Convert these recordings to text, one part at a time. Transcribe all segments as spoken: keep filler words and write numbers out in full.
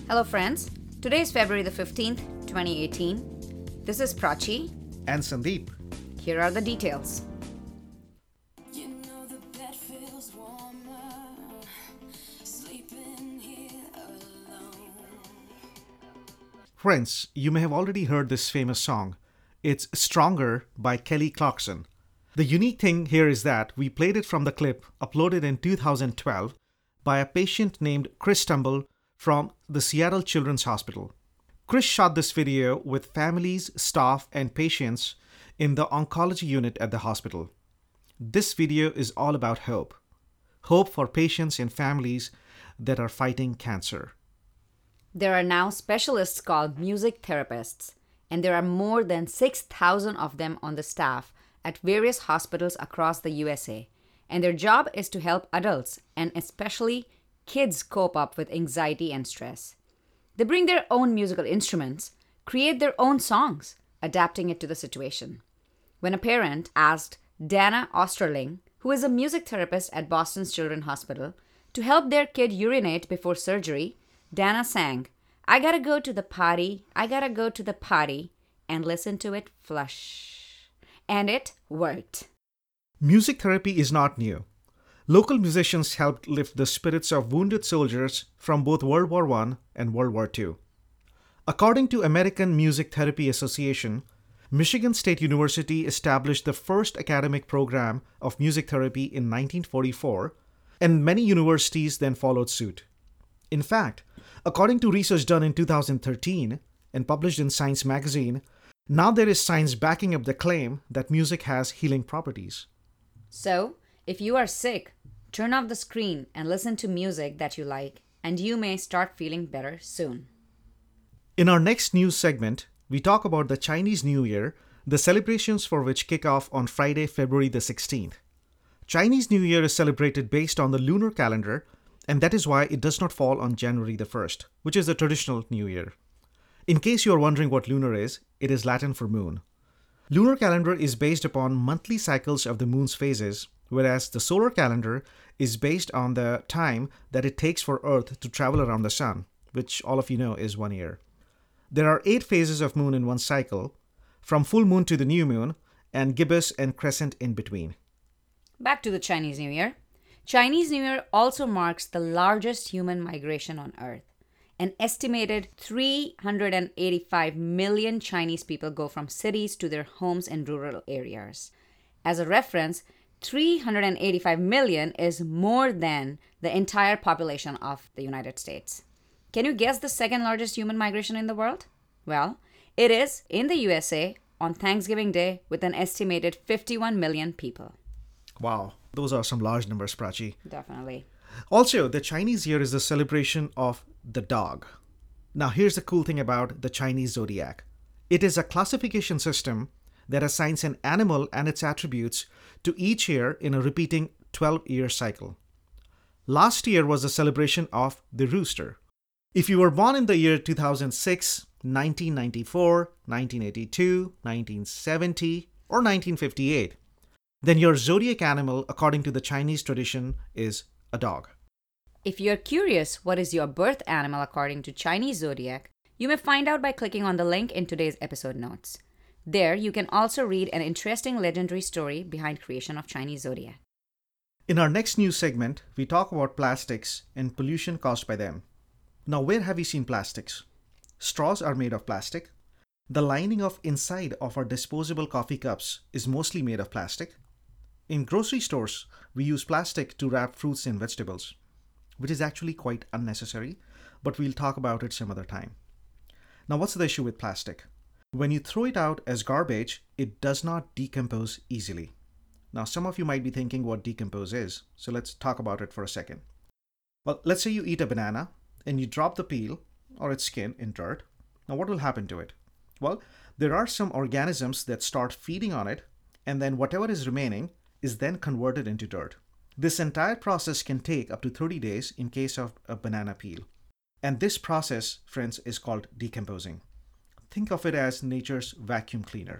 Hello, friends. Today is February the fifteenth, twenty eighteen. This is Prachi. And Sandeep. Here are the details. You know the bed feels warmer, sleeping here alone. Friends, you may have already heard this famous song. It's Stronger by Kelly Clarkson. The unique thing here is that we played it from the clip uploaded in two thousand twelve by a patient named Chris Tumble from the Seattle Children's Hospital. Chris shot this video with families, staff, and patients in the oncology unit at the hospital. This video is all about hope. Hope for patients and families that are fighting cancer. There are now specialists called music therapists, and there are more than six thousand of them on the staff at various hospitals across the U S A. And their job is to help adults, and especially kids, cope up with anxiety and stress. They bring their own musical instruments, create their own songs, adapting it to the situation. When a parent asked Dana Osterling, who is a music therapist at Boston's Children's Hospital, to help their kid urinate before surgery, Dana sang, "I gotta go to the potty, I gotta go to the potty," and listen to it flush. And it worked. Music therapy is not new. Local musicians helped lift the spirits of wounded soldiers from both World War One and World War Two. According to American Music Therapy Association, Michigan State University established the first academic program of music therapy in nineteen forty-four, and many universities then followed suit. In fact, according to research done in two thousand thirteen and published in Science magazine, now there is science backing up the claim that music has healing properties. So, if you are sick, turn off the screen and listen to music that you like, and you may start feeling better soon. In our next news segment, we talk about the Chinese New Year, the celebrations for which kick off on Friday, February the sixteenth. Chinese New Year is celebrated based on the lunar calendar, and that is why it does not fall on January the first, which is the traditional New Year. In case you are wondering what lunar is, it is Latin for moon. Lunar calendar is based upon monthly cycles of the moon's phases, whereas the solar calendar is based on the time that it takes for Earth to travel around the sun, which all of you know is one year. There are eight phases of moon in one cycle, from full moon to the new moon, and gibbous and crescent in between. Back to the Chinese New Year. Chinese New Year also marks the largest human migration on Earth. An estimated three hundred eighty-five million Chinese people go from cities to their homes in rural areas. As a reference, three hundred eighty-five million is more than the entire population of the United States. Can you guess the second largest human migration in the world? Well, it is in the U S A on Thanksgiving Day with an estimated fifty-one million people. Wow, those are some large numbers, Prachi. Definitely. Also, the Chinese Year is the celebration of the dog. Now, here's the cool thing about the Chinese zodiac. It is a classification system that assigns an animal and its attributes to each year in a repeating twelve-year cycle. Last year was the celebration of the rooster. If you were born in the year two thousand six, nineteen ninety-four, nineteen eighty-two, nineteen seventy, or nineteen fifty-eight, then your zodiac animal, according to the Chinese tradition, is a dog. If you're curious what is your birth animal according to Chinese zodiac, you may find out by clicking on the link in today's episode notes. There, you can also read an interesting legendary story behind creation of Chinese zodiac. In our next news segment, we talk about plastics and pollution caused by them. Now, where have you seen plastics? Straws are made of plastic. The lining of inside of our disposable coffee cups is mostly made of plastic. In grocery stores, we use plastic to wrap fruits and vegetables, which is actually quite unnecessary, but we'll talk about it some other time. Now, what's the issue with plastic? When you throw it out as garbage, it does not decompose easily. Now, some of you might be thinking what decompose is, so let's talk about it for a second. Well, let's say you eat a banana and you drop the peel or its skin in dirt. Now, what will happen to it? Well, there are some organisms that start feeding on it, and then whatever is remaining is then converted into dirt. This entire process can take up to thirty days in case of a banana peel. And this process, friends, is called decomposing. Think of it as nature's vacuum cleaner.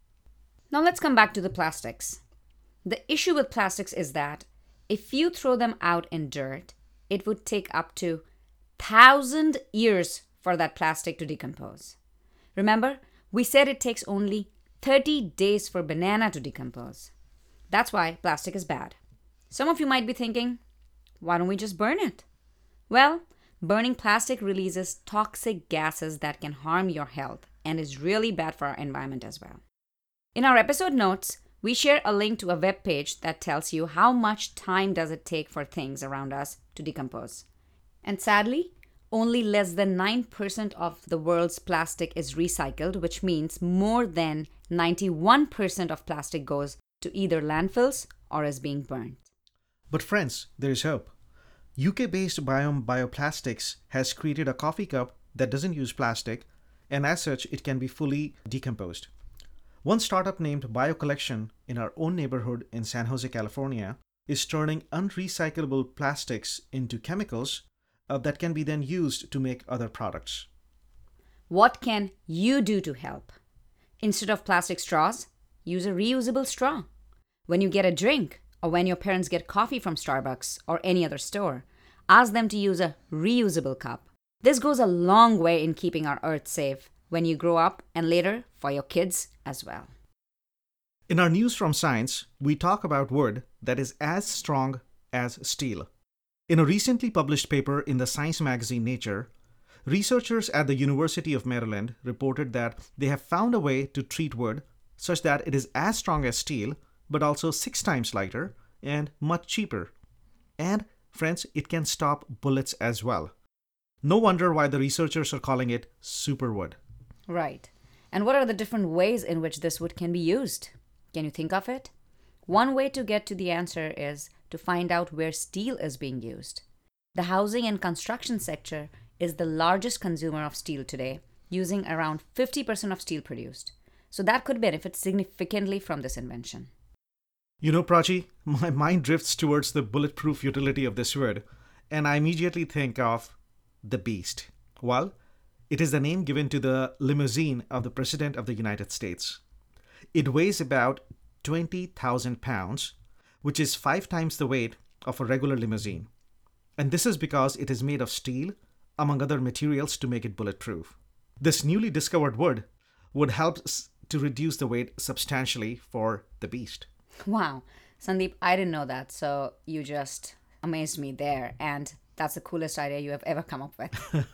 Now let's come back to the plastics. The issue with plastics is that if you throw them out in dirt, it would take up to thousand years for that plastic to decompose. Remember, we said it takes only thirty days for banana to decompose. That's why plastic is bad. Some of you might be thinking, why don't we just burn it? Well, burning plastic releases toxic gases that can harm your health and is really bad for our environment as well. In our episode notes, we share a link to a web page that tells you how much time does it take for things around us to decompose. And sadly, only less than nine percent of the world's plastic is recycled, which means more than ninety-one percent of plastic goes to either landfills or is being burned. But friends, there is hope. U K-based Biome Bioplastics has created a coffee cup that doesn't use plastic, and as such, it can be fully decomposed. One startup named BioCollection in our own neighborhood in San Jose, California, is turning unrecyclable plastics into chemicals uh, that can be then used to make other products. What can you do to help? Instead of plastic straws, use a reusable straw. When you get a drink, or when your parents get coffee from Starbucks or any other store, ask them to use a reusable cup. This goes a long way in keeping our earth safe when you grow up and later for your kids as well. In our news from science, we talk about wood that is as strong as steel. In a recently published paper in the science magazine Nature, researchers at the University of Maryland reported that they have found a way to treat wood such that it is as strong as steel, but also six times lighter and much cheaper. And, friends, it can stop bullets as well. No wonder why the researchers are calling it superwood. Right. And what are the different ways in which this wood can be used? Can you think of it? One way to get to the answer is to find out where steel is being used. The housing and construction sector is the largest consumer of steel today, using around fifty percent of steel produced. So that could benefit significantly from this invention. You know, Prachi, my mind drifts towards the bulletproof utility of this wood, and I immediately think of the Beast. Well, it is the name given to the limousine of the President of the United States. It weighs about twenty thousand pounds, which is five times the weight of a regular limousine. And this is because it is made of steel, among other materials, to make it bulletproof. This newly discovered wood would help to reduce the weight substantially for the Beast. Wow, Sandeep, I didn't know that, so you just amazed me there, and that's the coolest idea you have ever come up with.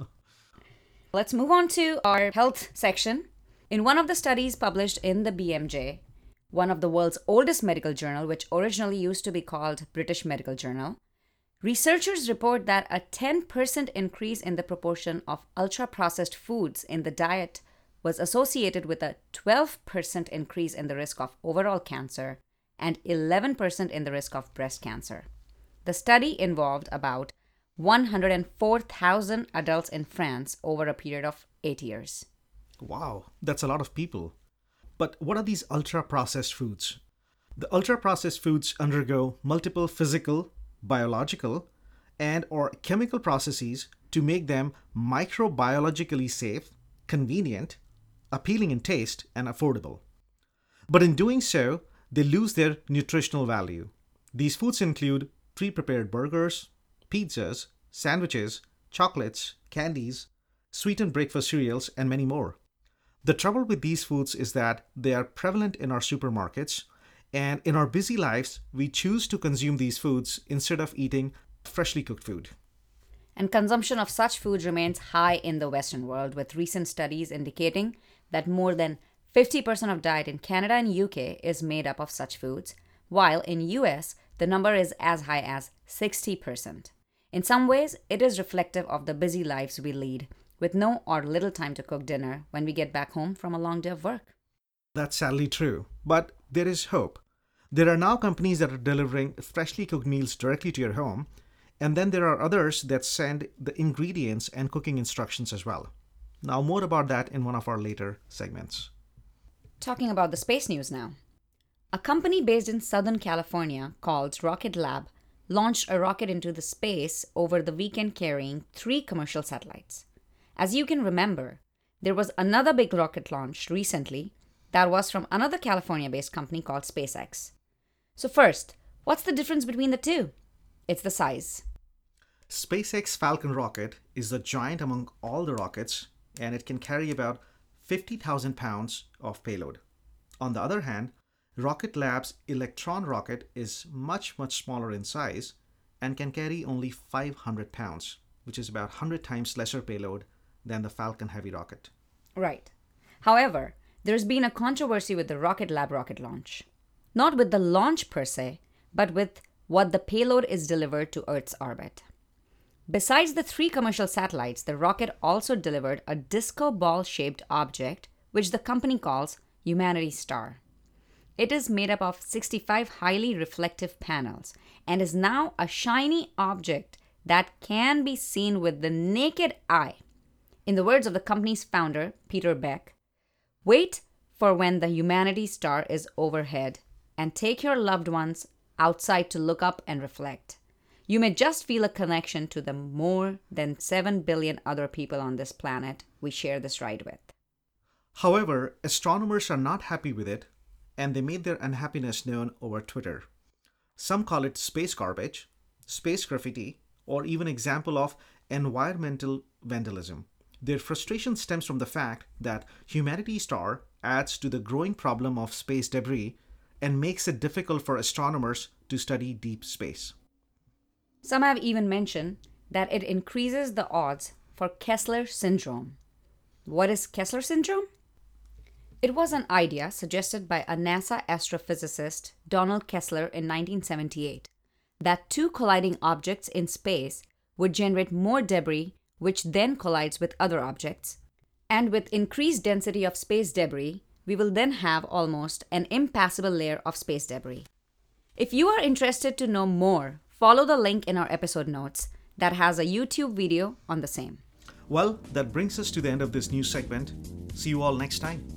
Let's move on to our health section. In one of the studies published in the B M J, one of the world's oldest medical journal, which originally used to be called British Medical Journal, researchers report that a ten percent increase in the proportion of ultra-processed foods in the diet was associated with a twelve percent increase in the risk of overall cancer and eleven percent in the risk of breast cancer. The study involved about one hundred four thousand adults in France over a period of eight years. Wow, that's a lot of people. But what are these ultra-processed foods? The ultra-processed foods undergo multiple physical, biological, and or chemical processes to make them microbiologically safe, convenient, appealing in taste, and affordable. But in doing so, they lose their nutritional value. These foods include pre-prepared burgers, pizzas, sandwiches, chocolates, candies, sweetened breakfast cereals, and many more. The trouble with these foods is that they are prevalent in our supermarkets, and in our busy lives, we choose to consume these foods instead of eating freshly cooked food. And consumption of such food remains high in the Western world, with recent studies indicating that more than fifty percent of diet in Canada and U K is made up of such foods, while in U S, the number is as high as sixty percent. In some ways, it is reflective of the busy lives we lead, with no or little time to cook dinner when we get back home from a long day of work. That's sadly true, but there is hope. There are now companies that are delivering freshly cooked meals directly to your home, and then there are others that send the ingredients and cooking instructions as well. Now, more about that in one of our later segments. Talking about the space news now. A company based in Southern California called Rocket Lab launched a rocket into the space over the weekend carrying three commercial satellites. As you can remember, there was another big rocket launch recently that was from another California-based company called SpaceX. So first, what's the difference between the two? It's the size. SpaceX Falcon rocket is the giant among all the rockets, and it can carry about fifty thousand pounds of payload. On the other hand, Rocket Lab's Electron rocket is much, much smaller in size and can carry only five hundred pounds, which is about one hundred times lesser payload than the Falcon Heavy rocket. Right. However, there's been a controversy with the Rocket Lab rocket launch. Not with the launch per se, but with what the payload is delivered to Earth's orbit. Besides the three commercial satellites, the rocket also delivered a disco ball-shaped object, which the company calls Humanity Star. It is made up of sixty-five highly reflective panels and is now a shiny object that can be seen with the naked eye. In the words of the company's founder, Peter Beck, wait for when the Humanity Star is overhead and take your loved ones outside to look up and reflect. You may just feel a connection to the more than seven billion other people on this planet we share this ride with. However, astronomers are not happy with it, and they made their unhappiness known over Twitter. Some call it space garbage, space graffiti, or even example of environmental vandalism. Their frustration stems from the fact that Humanity Star adds to the growing problem of space debris and makes it difficult for astronomers to study deep space. Some have even mentioned that it increases the odds for Kessler syndrome. What is Kessler syndrome? It was an idea suggested by a NASA astrophysicist, Donald Kessler, in nineteen seventy-eight, that two colliding objects in space would generate more debris, which then collides with other objects. And with increased density of space debris, we will then have almost an impassable layer of space debris. If you are interested to know more, follow the link in our episode notes that has a YouTube video on the same. Well, that brings us to the end of this news segment. See you all next time.